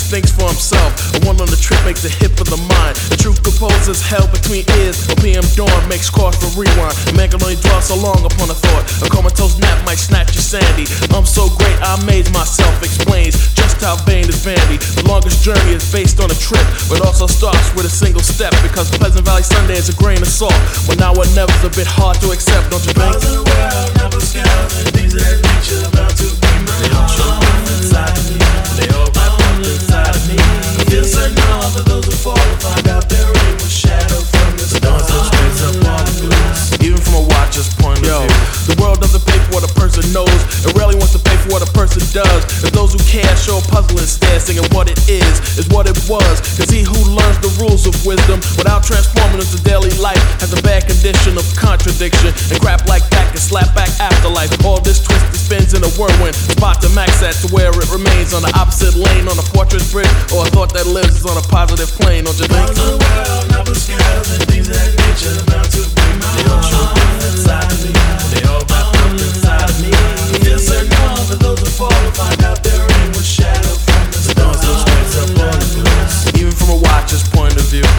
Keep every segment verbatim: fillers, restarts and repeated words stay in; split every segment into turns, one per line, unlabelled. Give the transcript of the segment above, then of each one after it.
thinks for himself. A one on the trip makes a hit for the mind. The truth composes held between ears. A P M dawn makes cause for rewind. A man can only dwell so long upon a thought. A comatose nap might snatch your sanity. I'm so great, I amaze myself. Explains just how vain is vanity. The longest journey is based on a trip, but also starts with a single step. Because Pleasant Valley Sunday is a grain of salt. But now or never's a bit hard to accept, don't you think?
Miles in the world, never scales, and things of that nature about to be mine. They all show up inside of me. They all pop up inside of me. I feel certain all of those who fall will find out their ring was shadowed from the stars. So straight up all the blues.
Even from a watcher's point of Yo, view, the world doesn't pay for what a person knows. It rarely wants to pay for what a person does. If those who care show a puzzle instead, singing what it is, is what it was. Cause he who learns the rules of wisdom without transforming into daily life has a bad condition of contradiction. And crap like that can slap back afterlife. All this twist that spins in a whirlwind. Spot to max at to where it remains on the opposite lane on a fortress bridge, or a thought that lives is on a positive plane. Don't you think?
Miles in the world, never scales, and things of that nature about to be mine. They all show up inside of me. They all pop up inside of me. I feel certain all of those who fall will find out their ring was shadowed from the stars. So straight up all the blues.
Even from a watcher's point of view.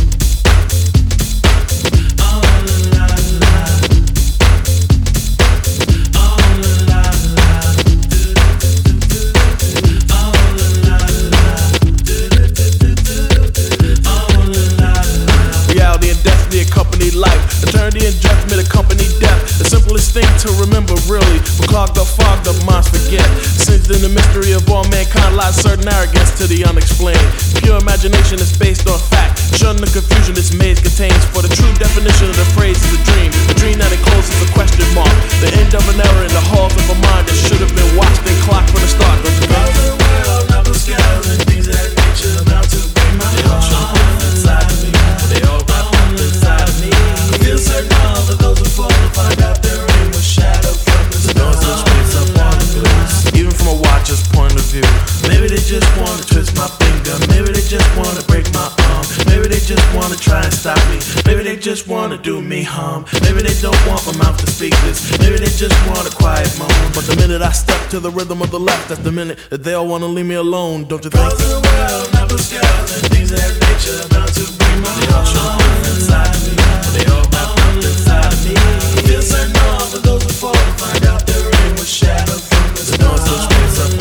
Accompanied life, eternity and judgment accompany death. The simplest thing to remember, really, when clogged up, fogged up minds forget. Since in the mystery of all mankind lies certain arrogance to the unexplained. Pure imagination is based on fact. Shun the confusion this maze contains. For the true definition of the phrase is a dream. A dream that encloses a question mark. The end of an era in the halls of a mind that should have been watched and clocked from the start. Don't you
Miles in the world, never scales, and things of that nature about to be mine. They all show up inside of me. They all pop up inside of me. I feel certain all of those who fall will find out their ring was shadowed from the stars. So straight up all the blues.
Even from a watcher's point of view.
Maybe they just wanna twist my finger. Maybe they just wanna break my arm. Maybe they just wanna try and stop me. Maybe they just wanna do me harm. Maybe they don't want my mouth to speak this. Maybe they just want a quiet moan.
But the minute I step to the rhythm of the left, that's the minute that they'll wanna leave me alone. Don't you think?
Miles in the world, never scales, and things of that nature about to be mine. They all show up inside of me. They all pop up inside of me. I feel certain all of those who fall will find out their ring was shadowed from the stars. So straight up